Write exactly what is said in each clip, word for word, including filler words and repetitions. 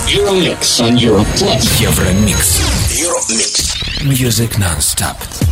Euromix on Europlay. Евромикс. Euromix. Music non-stop.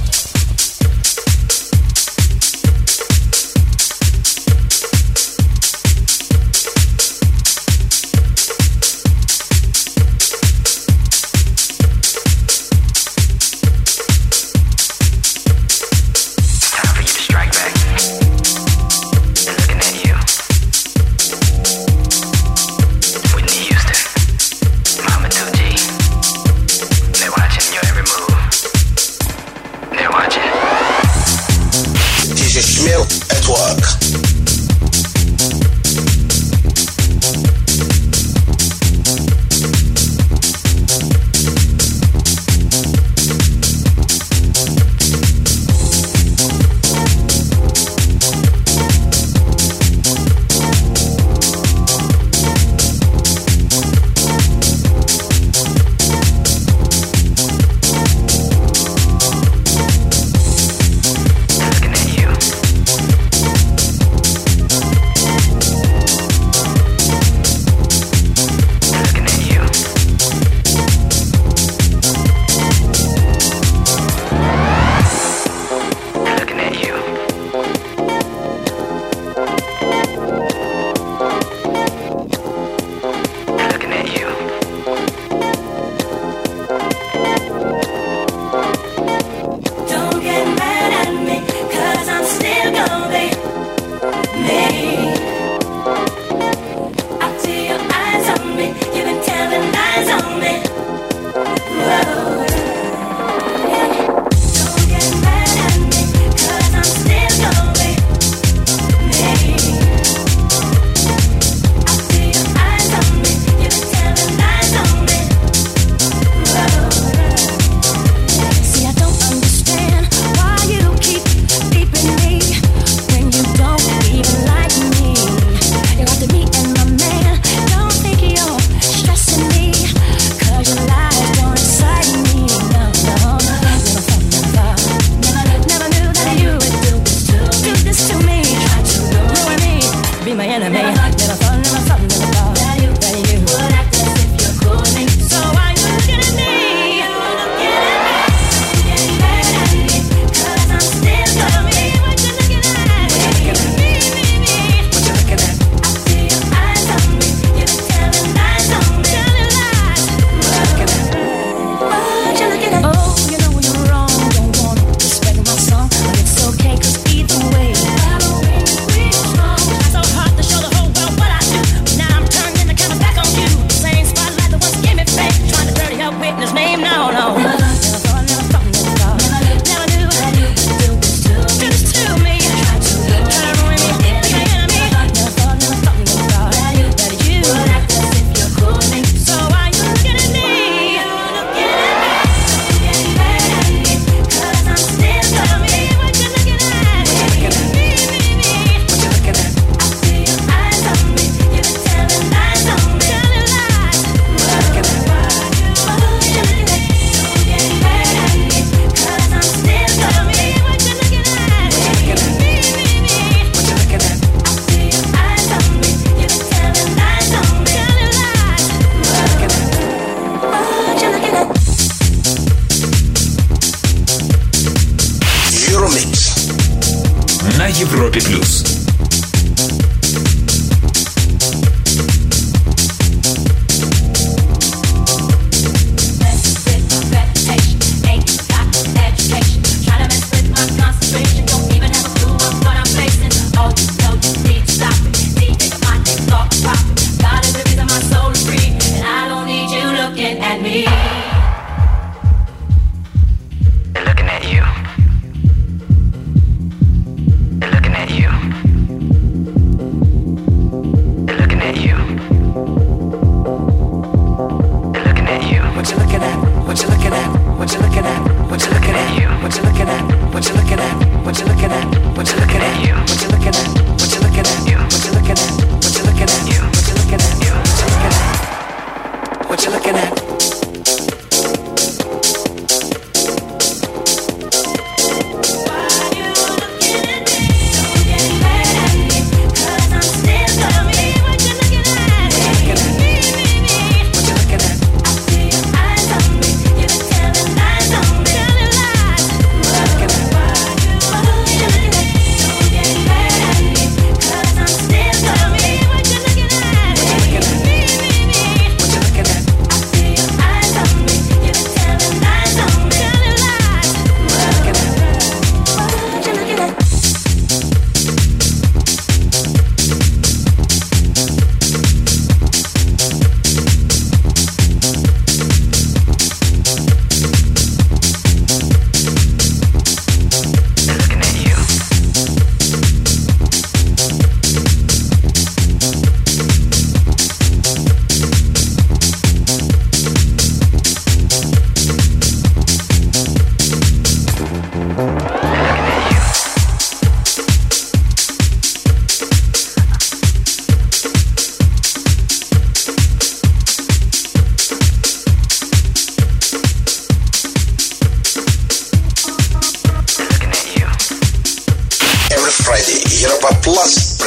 На Европе плюс.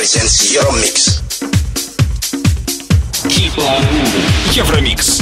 presents Euromix. Keep on moving. Евромикс.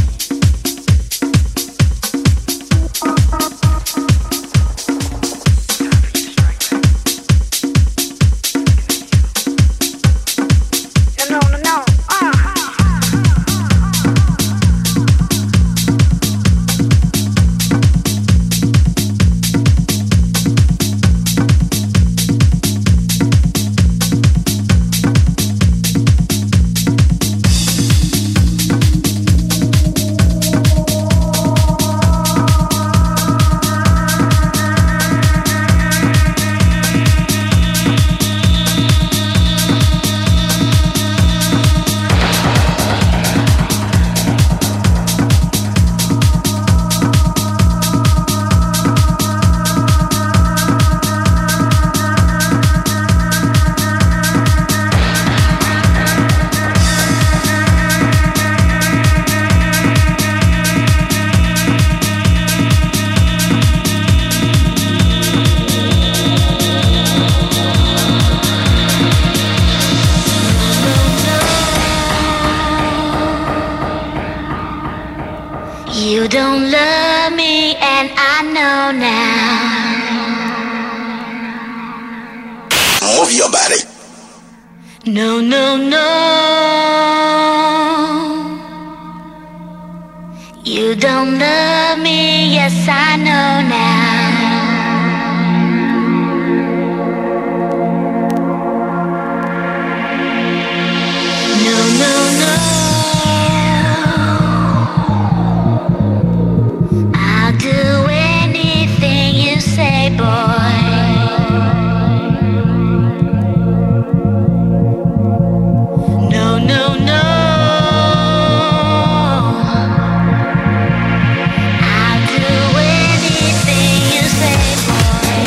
You don't love me and I know now. Move your body. No, no, no. You don't love me, yes I know now. No, no, no. I'll do anything you say, boy. No, no, no. I'll do anything you say, boy.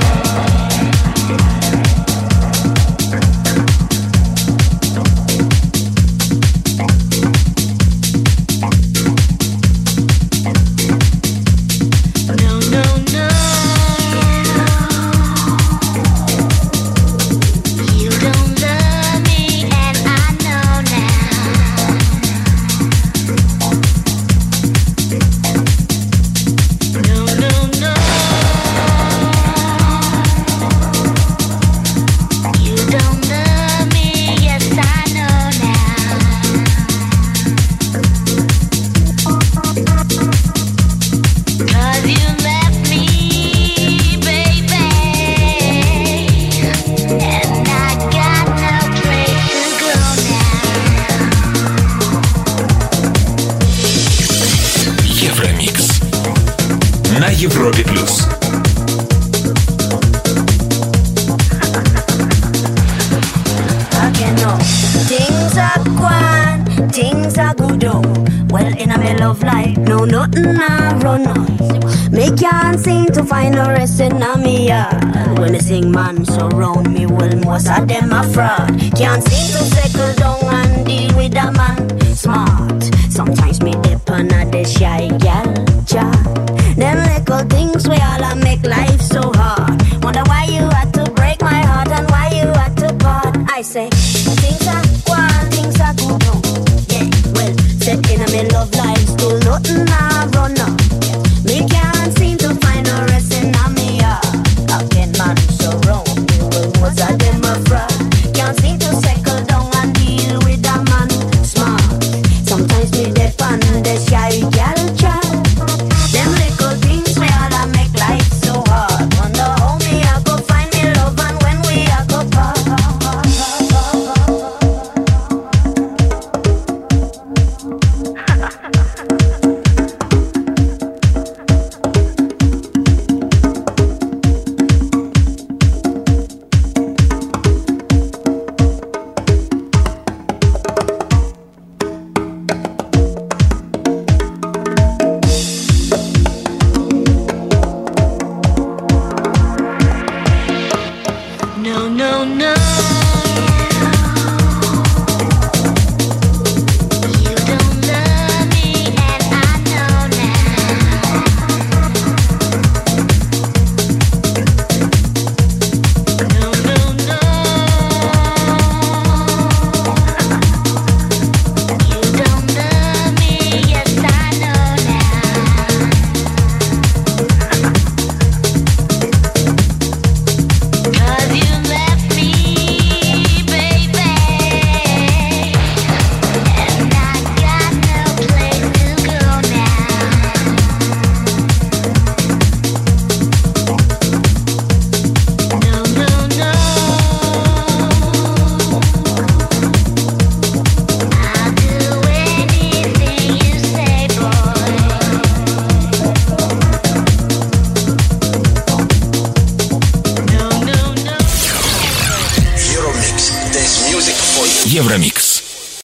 No, no, no. You don't love me and I know now. No, no, no. You don't love me, yes I know now. 'Cause you left me, baby, and I got no place to go now. Евромикс. На Европе плюс. Again, no. Things are gone, things are good, oh. Well, in a middle of life, no, nothing I run on. Me can't seem to find no rest in a me yard. When I sing man surround me, well, most of them are fraud. Can't seem to settle down and deal with